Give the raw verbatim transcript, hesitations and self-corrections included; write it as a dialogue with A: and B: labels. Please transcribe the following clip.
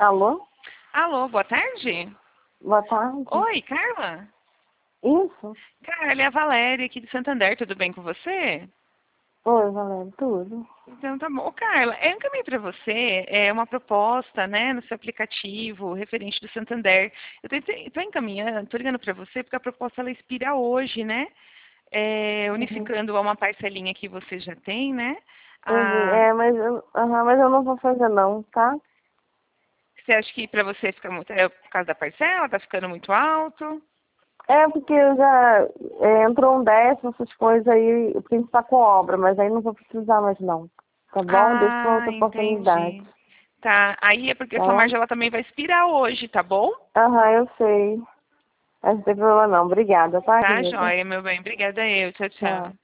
A: Alô?
B: Alô, boa tarde.
A: Boa tarde.
B: Oi, Carla?
A: Isso?
B: Carla, é a Valéria aqui de Santander, tudo bem com você?
A: Oi, Valéria, tudo?
B: Então tá bom. Ô, Carla, eu encaminhei para você é, uma proposta, né, no seu aplicativo referente do Santander. Eu estou encaminhando, estou ligando para você porque a proposta ela expira hoje, né? É,
A: Uhum.
B: unificando a uma parcelinha que você já tem, né?
A: Entendi.
B: Ah,
A: É, mas eu, aham, mas eu não vou fazer não, tá?
B: você acha que para você fica muito, é por causa da parcela, tá ficando muito alto?
A: É porque eu já é, entrou um décimo, essas coisas aí, porque a gente tá com obra, mas aí não vou precisar mais não. Tá bom? Deixa pra
B: Ah,
A: outra oportunidade.
B: entendi. Tá, aí é porque a
A: Tá
B: sua
A: bom?
B: margem ela também vai expirar hoje, tá bom?
A: Aham, eu sei. Mas não tem problema não. Obrigada, tá,
B: Tá,
A: querida?
B: joia, meu bem. Obrigada eu. Tchau, tchau.
A: Tchau.